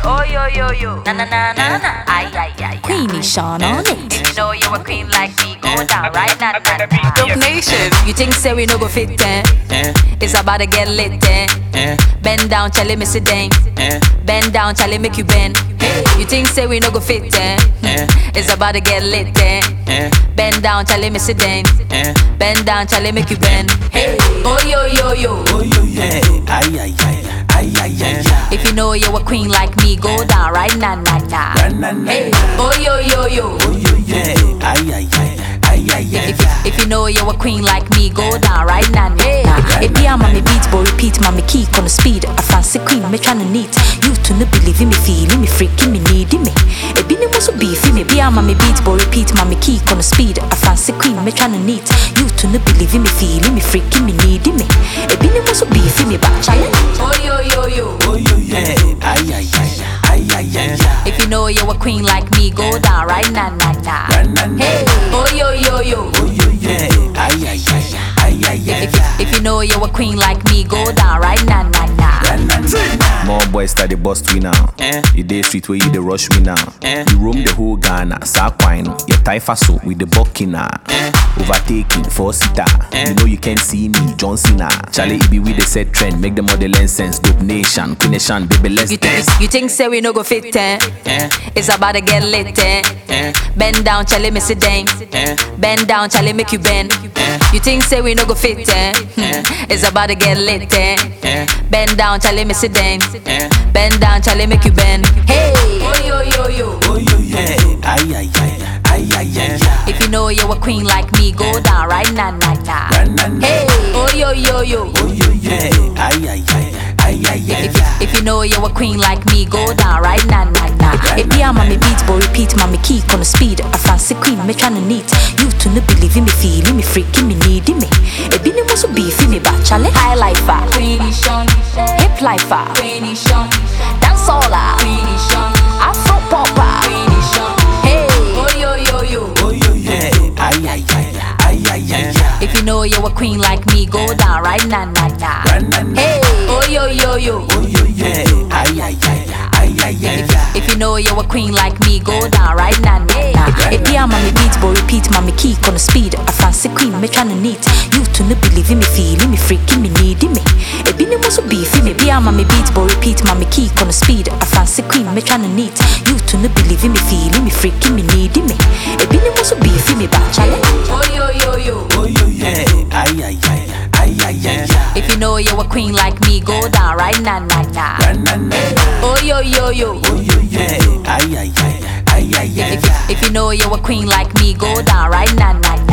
Oh yo yo yo, na na na na na, ay ay ay. Queenie Sean on it. If you know you're a queen like me, go down right now. Dope Nation. You think say we no go fit It's about to get lit Bend down, Charlie, me sit down. Bend down, Charlie, make you bend. You think say we no go fit It's about to get lit Bend down, Charlie, me sit down. Bend down, Charlie, make you bend. Hey, oh yo yo yo, oh yo yo, ay ay ay. If you know you're a queen like me, go down right now, nah, nah. Hey, oh yo yo yo, oh yo yo, ay ay ay. If you know you're a queen like me, go down right now, nah. If you mommy beat, but repeat, mommy key on the speed. A fancy queen, me tryna neat. You to no believe in me, feeling me, freaking me, needing me. It be no more so beefy me. Be a mommy beat, but repeat, mommy key on the speed. A fancy queen, me tryna neat. You to no believe in me, feeling me, freaking me, needing me. It be no more so beefy me, but challenge. Oh yo yo yo, oh yo yo, ay ay ay. If you know you're a queen like me, go down right now, nah, nah. Hey, oh yo yo yo, oh yo yo, ay ay ay. If you know you're a queen like me, go down right now, nah, nah. More boys start the bust we now. You day street where you the rush me now. You roam the whole Ghana, Saquino. You tie faso with the Burkina. Overtaking, 4-seater. You know you can't see me, John Cena. Charlie, it be with the set trend, make the model sense. Dope Nation, Queen Nation, baby, let's dance. You think say we no go fit It's about to get lit Bend down, Charlie, me sit down. Bend down, Charlie, make you bend. You think say we no go fit It's about to get lit Bend down, Charlie, me sit down. Bend down, Charlie, make you bend. Hey, oh yo yo yo, oh yo yo, ay ay ay. If you know you're a queen like me, go down right now, nah, nah. Hey, oh yo yo yo, oh yo yo, ay ay ay. If you know you're a queen like me, go down right now, nah, nah. If you mommy beat, but repeat, mommy key on the speed. A fancy queen, me tryna neat. You to no believe in me, feeling me, freaking me, needing me. It be no more so beefy me, but Charlie. High lifer, Queenie Sean, hip lifer, Queenie Sean, dance all Queenie Sean, Afro popper. Queenie Sean. Hey, oh yo yo yo, oh yo yo, ay ay ay. If you know you're a queen like me, go down right now, nah, nah. Hey, oh yo yo yo, oh yo yo, ay ay ay. If you know you're a queen like me, go down right now, nah, nah. If you mommy beat, but repeat, mommy key on the speed. A fancy queen, me tryna neat. You to no believe in me, feeling me, freaking me, needing me. It be no more so beefy me. Be a mommy beat, but repeat, mommy key on the speed. A fancy queen, me tryna neat. You to no believe in me, feeling me, freaking me, needing me. It be no more so beefy me, but challenge. oh yo yo yo, oh yo yo, ay ay ay. If you know you're a queen like me, go down right now, nah, nah. oh yo yo yo, oh yo yo, ay ay ay. If you know you're a queen like me, go down right now, nah,